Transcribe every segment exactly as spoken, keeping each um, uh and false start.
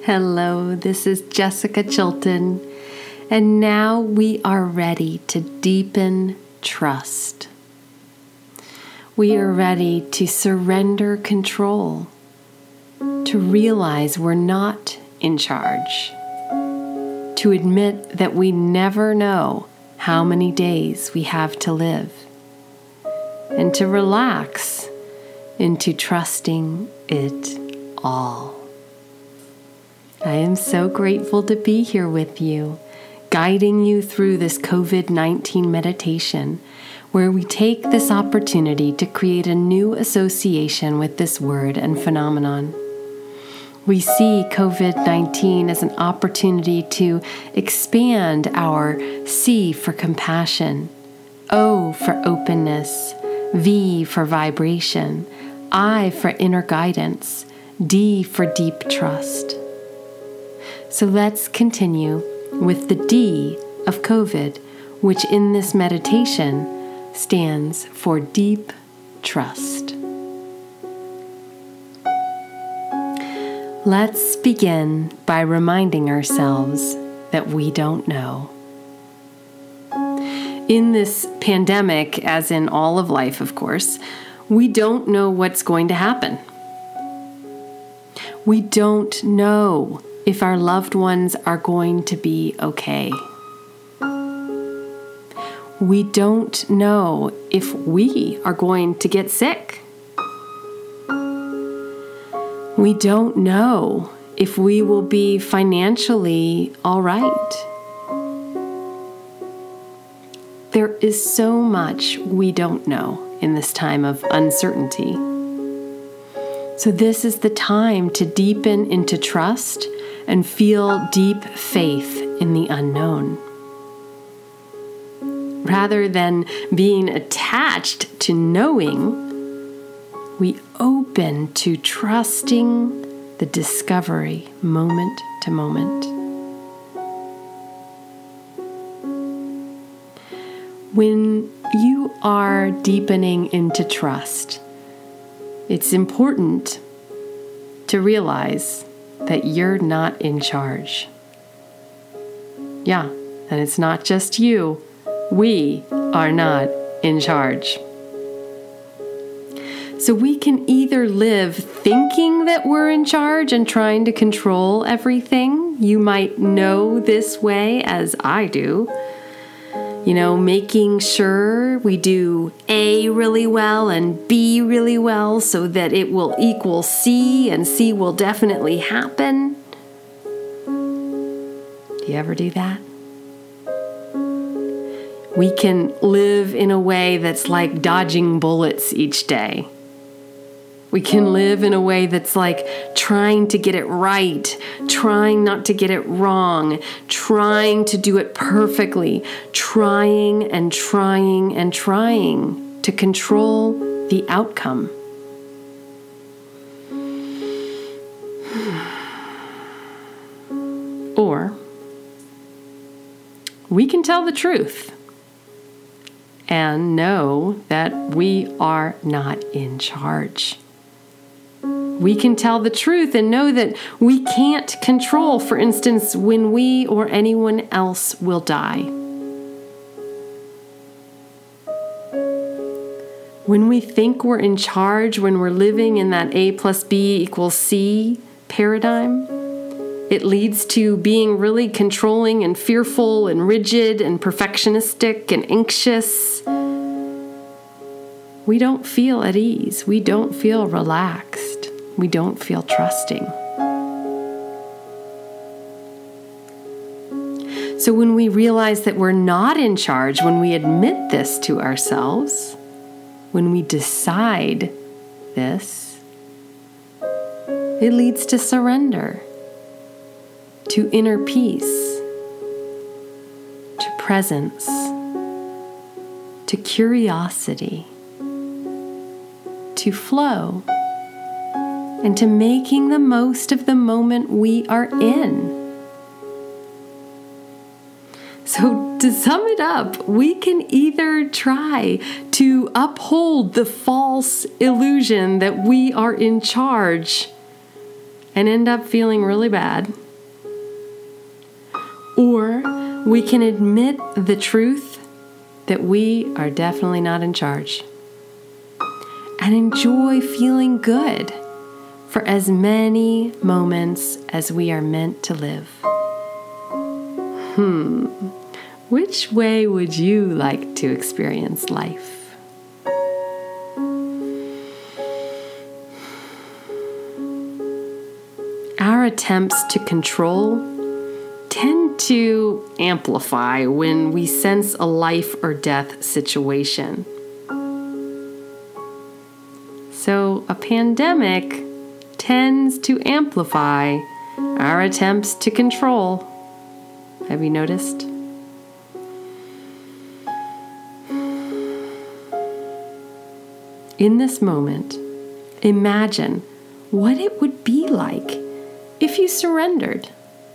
Hello, this is Jessica Chilton, and now we are ready to deepen trust. We are ready to surrender control, to realize we're not in charge, to admit that we never know how many days we have to live, and to relax into trusting it all. I am so grateful to be here with you, guiding you through this covid nineteen meditation, where we take this opportunity to create a new association with this word and phenomenon. We see covid nineteen as an opportunity to expand our C for compassion, O for openness, V for vibration, I for inner guidance, D for deep trust. So let's continue with the D of COVID, which in this meditation stands for deep trust. Let's begin by reminding ourselves that we don't know. In this pandemic, as in all of life, of course, we don't know what's going to happen. We don't know if our loved ones are going to be okay. We don't know if we are going to get sick. We don't know if we will be financially all right. There is so much we don't know in this time of uncertainty. So this is the time to deepen into trust and feel deep faith in the unknown. Rather than being attached to knowing, we open to trusting the discovery moment to moment. When you are deepening into trust, it's important to realize that you're not in charge. Yeah, and it's not just you. We are not in charge. So we can either live thinking that we're in charge and trying to control everything. You might know this way as I do. You know, making sure we do A really well and B really well so that it will equal C and C will definitely happen. Do you ever do that? We can live in a way that's like dodging bullets each day. We can live in a way that's like trying to get it right, trying not to get it wrong, trying to do it perfectly, trying and trying and trying to control the outcome. Or we can tell the truth and know that we are not in charge. We can tell the truth and know that we can't control, for instance, when we or anyone else will die. When we think we're in charge, when we're living in that A plus B equals C paradigm, it leads to being really controlling and fearful and rigid and perfectionistic and anxious. We don't feel at ease. We don't feel relaxed. We don't feel trusting. So when we realize that we're not in charge, when we admit this to ourselves, when we decide this, it leads to surrender, to inner peace, to presence, to curiosity, to flow, and to making the most of the moment we are in. So to sum it up, we can either try to uphold the false illusion that we are in charge and end up feeling really bad. Or we can admit the truth that we are definitely not in charge and enjoy feeling good for as many moments as we are meant to live. Hmm, which way would you like to experience life? Our attempts to control tend to amplify when we sense a life or death situation. So a pandemic tends to amplify our attempts to control. Have you noticed? In this moment, imagine what it would be like if you surrendered.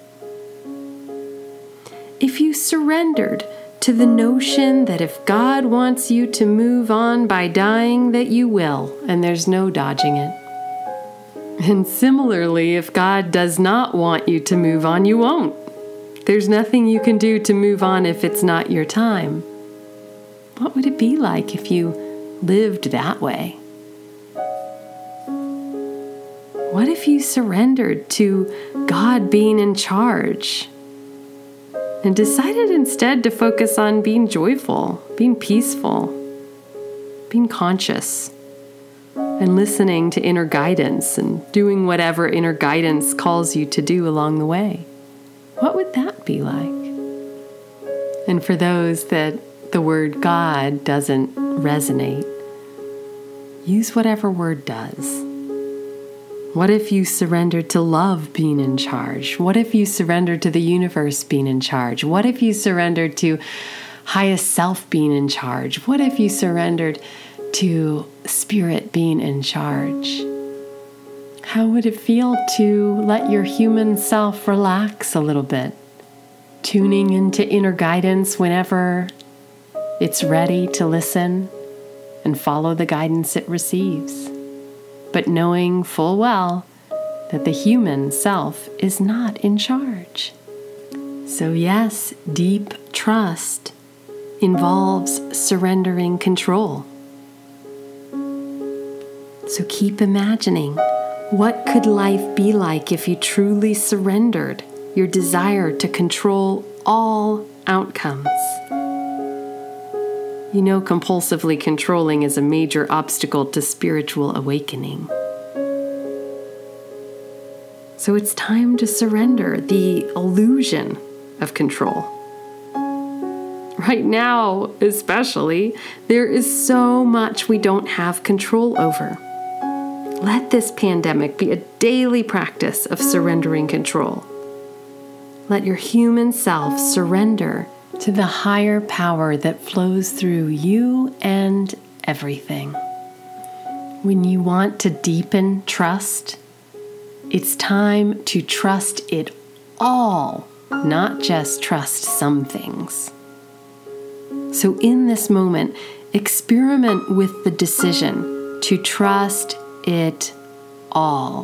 If you surrendered to the notion that if God wants you to move on by dying, that you will, and there's no dodging it. And similarly, if God does not want you to move on, you won't. There's nothing you can do to move on if it's not your time. What would it be like if you lived that way? What if you surrendered to God being in charge and decided instead to focus on being joyful, being peaceful, being conscious, and listening to inner guidance and doing whatever inner guidance calls you to do along the way? What would that be like? And for those that the word God doesn't resonate, use whatever word does. What if you surrendered to love being in charge? What if you surrendered to the universe being in charge? What if you surrendered to highest self being in charge? What if you surrendered to spirit being in charge? How would it feel to let your human self relax a little bit, tuning into inner guidance whenever it's ready to listen and follow the guidance it receives, but knowing full well that the human self is not in charge? So yes, deep trust involves surrendering control. So keep imagining, what could life be like if you truly surrendered your desire to control all outcomes? You know, compulsively controlling is a major obstacle to spiritual awakening. So it's time to surrender the illusion of control. Right now, especially, there is so much we don't have control over. Let this pandemic be a daily practice of surrendering control. Let your human self surrender to the higher power that flows through you and everything. When you want to deepen trust, it's time to trust it all, not just trust some things. So in this moment, experiment with the decision to trust it all.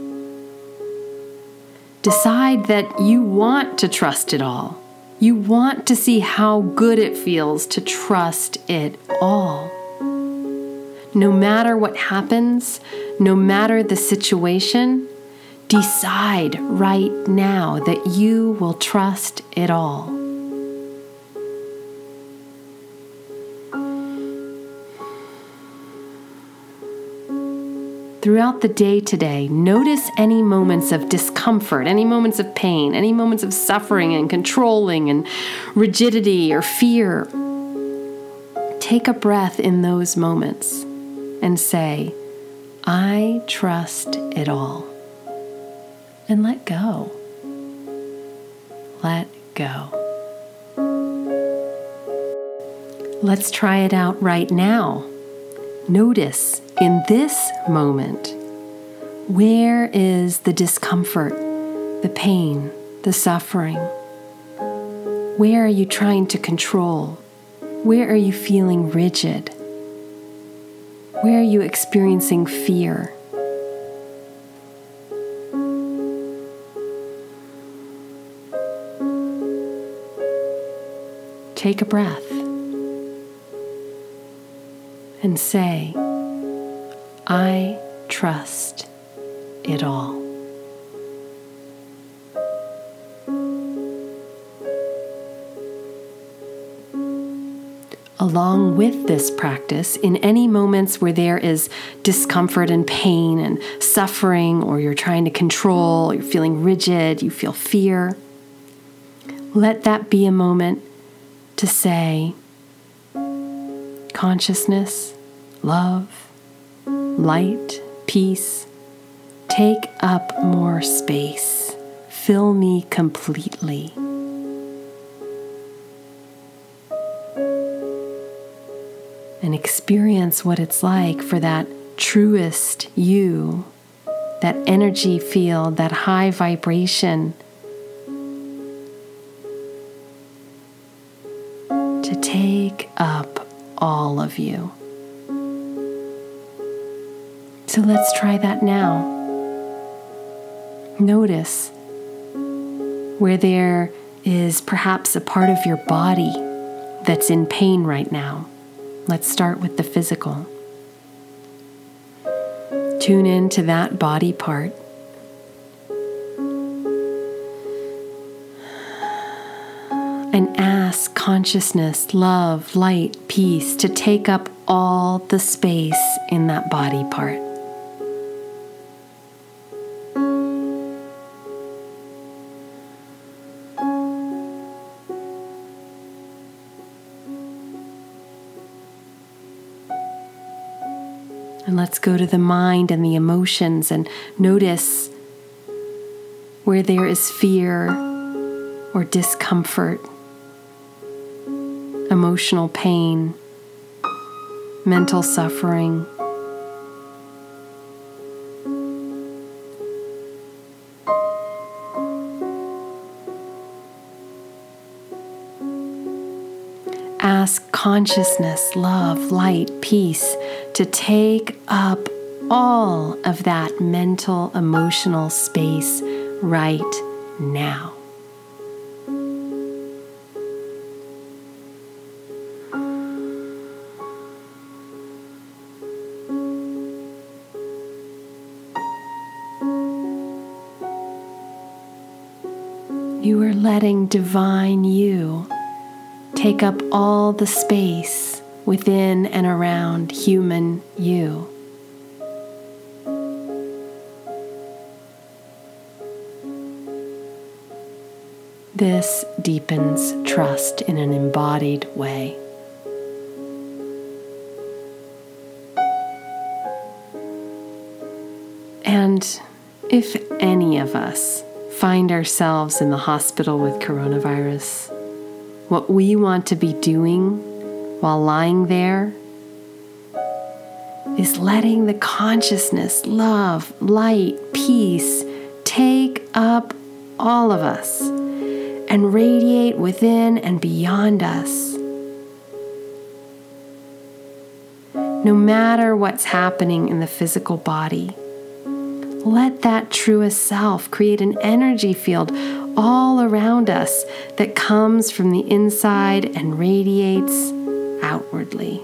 Decide that you want to trust it all. You want to see how good it feels to trust it all. No matter what happens, no matter the situation, decide right now that you will trust it all. Throughout the day today, notice any moments of discomfort, any moments of pain, any moments of suffering and controlling and rigidity or fear. Take a breath in those moments and say, I trust it all. And let go. Let go. Let's try it out right now. Notice in this moment, where is the discomfort, the pain, the suffering? Where are you trying to control? Where are you feeling rigid? Where are you experiencing fear? take a breath and say, I trust it all. Along with this practice, in any moments where there is discomfort and pain and suffering, or you're trying to control, you're feeling rigid, you feel fear, let that be a moment to say, consciousness, love, light, peace, take up more space. Fill me completely. And experience what it's like for that truest you, that energy field, that high vibration, to take up all of you. So let's try that now. Notice where there is perhaps a part of your body that's in pain right now. Let's start with the physical. Tune into that body part. And ask consciousness, love, light, peace to take up all the space in that body part. And let's go to the mind and the emotions and notice where there is fear or discomfort, emotional pain, mental suffering. Ask consciousness, love, light, peace to take up all of that mental, emotional space right now. You are letting divine you take up all the space within and around human you. This deepens trust in an embodied way. And if any of us find ourselves in the hospital with coronavirus, what we want to be doing while lying there is letting the consciousness, love, light, peace take up all of us and radiate within and beyond us. No matter what's happening in the physical body, let that truest self create an energy field all around us that comes from the inside and radiates outwardly.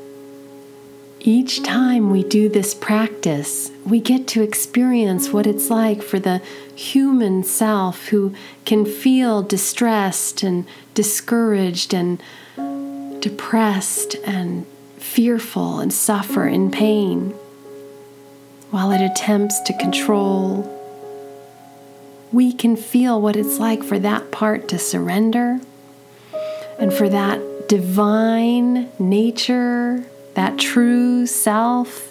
Each time we do this practice, we get to experience what it's like for the human self who can feel distressed and discouraged and depressed and fearful and suffer in pain while it attempts to control. We can feel what it's like for that part to surrender and for that divine nature, that true self,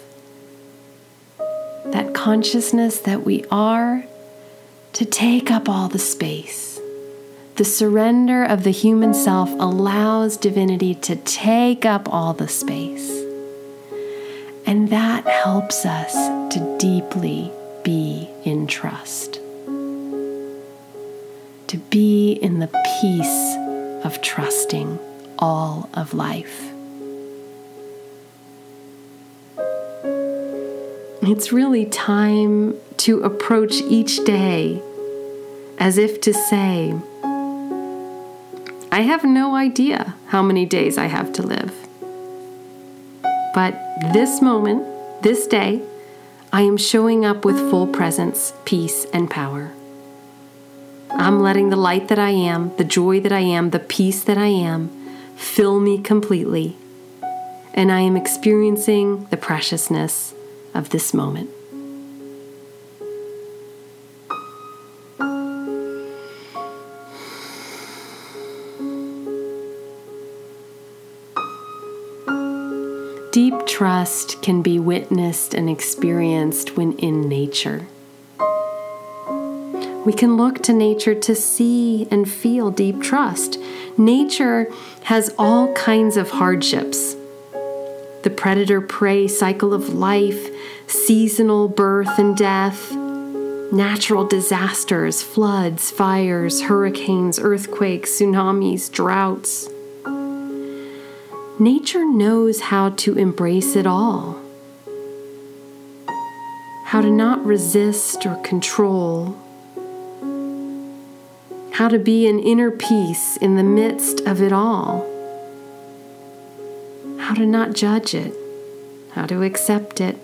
that consciousness that we are, to take up all the space. The surrender of the human self allows divinity to take up all the space. And that helps us to deeply be in trust. To be in the peace of trusting all of life. It's really time to approach each day as if to say, I have no idea how many days I have to live. But this moment, this day, I am showing up with full presence, peace, and power. I'm letting the light that I am, the joy that I am, the peace that I am, fill me completely. And I am experiencing the preciousness of this moment. Deep trust can be witnessed and experienced when in nature. We can look to nature to see and feel deep trust. Nature has all kinds of hardships. The predator-prey cycle of life, seasonal birth and death, natural disasters, floods, fires, hurricanes, earthquakes, tsunamis, droughts. Nature knows how to embrace it all, how to not resist or control, how to be in inner peace in the midst of it all, how to not judge it, how to accept it.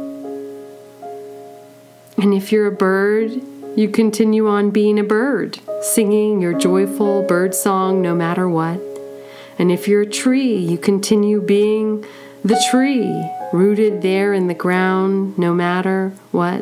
And if you're a bird, you continue on being a bird, singing your joyful bird song no matter what. And if you're a tree, you continue being the tree, rooted there in the ground no matter what.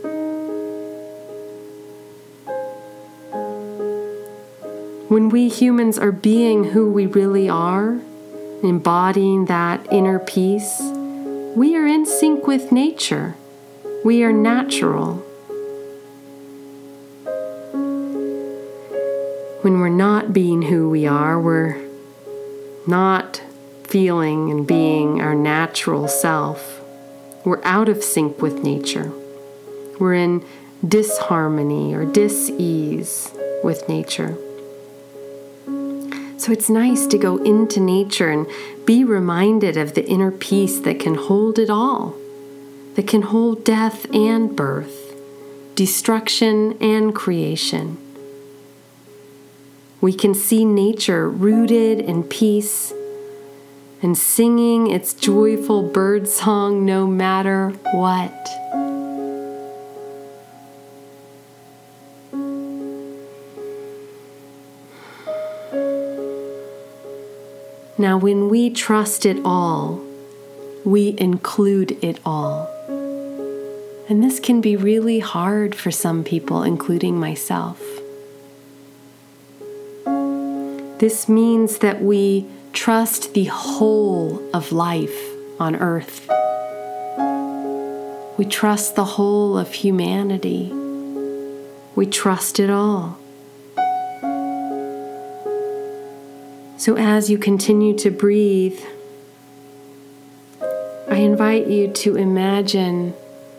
When we humans are being who we really are, embodying that inner peace, we are in sync with nature. We are natural. When we're not being who we are, we're not feeling and being our natural self. We're out of sync with nature. We're in disharmony or dis-ease with nature. So it's nice to go into nature and be reminded of the inner peace that can hold it all, that can hold death and birth, destruction and creation. We can see nature rooted in peace and singing its joyful bird song no matter what. Now, when we trust it all, we include it all. And this can be really hard for some people, including myself. This means that we trust the whole of life on earth. We trust the whole of humanity. We trust it all. So as you continue to breathe, I invite you to imagine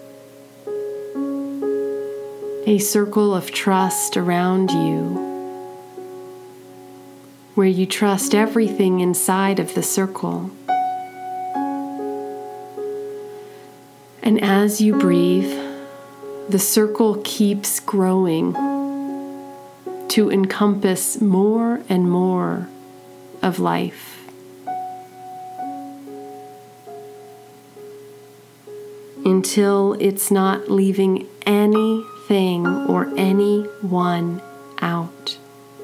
a circle of trust around you, where you trust everything inside of the circle. And as you breathe, the circle keeps growing to encompass more and more of life. Until it's not leaving anything or anyone out.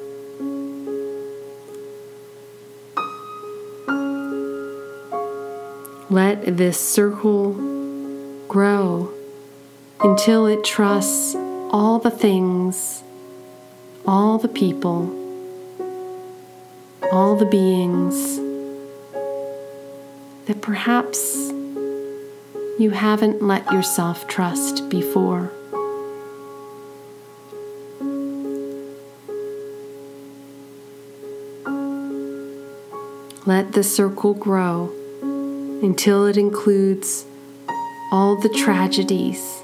Let this circle grow until it trusts all the things, all the people, all the beings that perhaps you haven't let yourself trust before. Let the circle grow until it includes all the tragedies,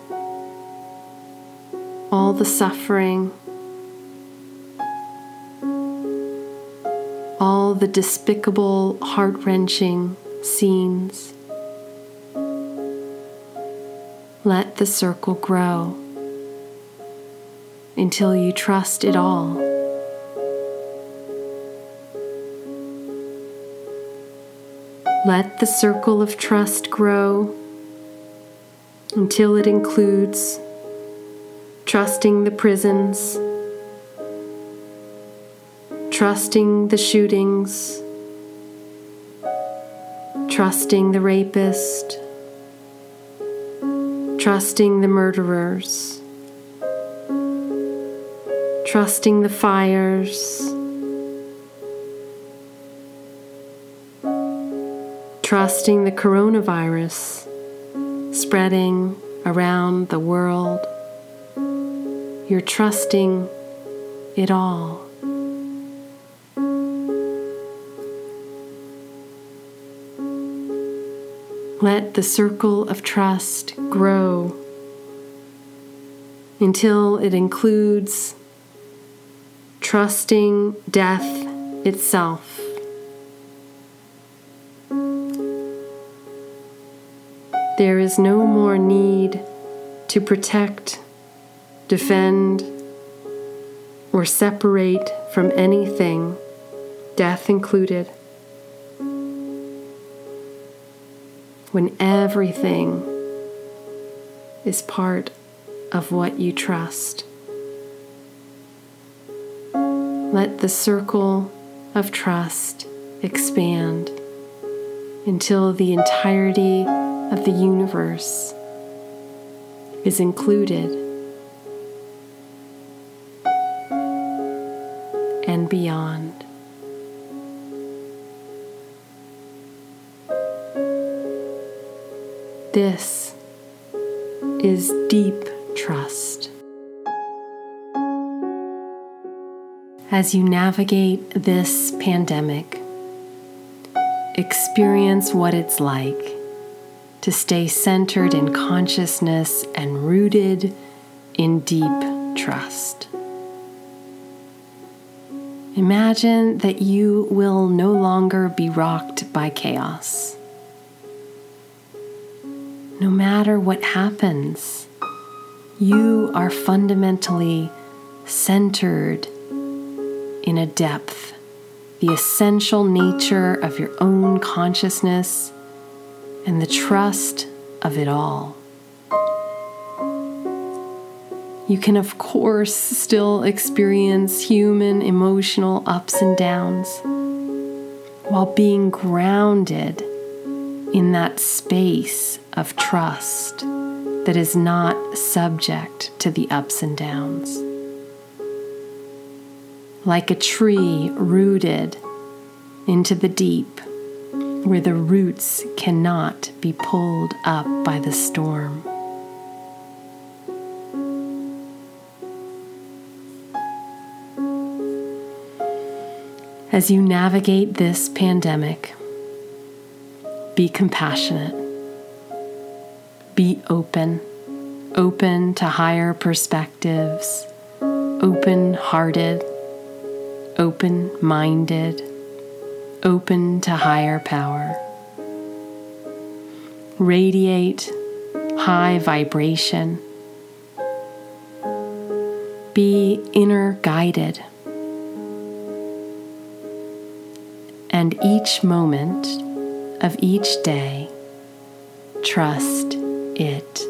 all the suffering, all the despicable, heart-wrenching scenes. Let the circle grow until you trust it all. Let the circle of trust grow until it includes trusting the prisons, trusting the shootings, trusting the rapist, trusting the murderers, trusting the fires, trusting the coronavirus spreading around the world. You're trusting it all. Let the circle of trust grow until it includes trusting death itself. There is no more need to protect, defend, or separate from anything, death included, when everything is part of what you trust. Let the circle of trust expand until the entirety of the universe is included and beyond. This is deep trust. As you navigate this pandemic, experience what it's like to stay centered in consciousness and rooted in deep trust. Imagine that you will no longer be rocked by chaos. No matter what happens, you are fundamentally centered in a depth, the essential nature of your own consciousness and the trust of it all. You can, of course, still experience human emotional ups and downs while being grounded in that space of trust that is not subject to the ups and downs. Like a tree rooted into the deep, where the roots cannot be pulled up by the storm. As you navigate this pandemic, be compassionate. Be open, open to higher perspectives, open-hearted, open-minded, open to higher power. Radiate high vibration. Be inner guided. And each moment of each day, trust it.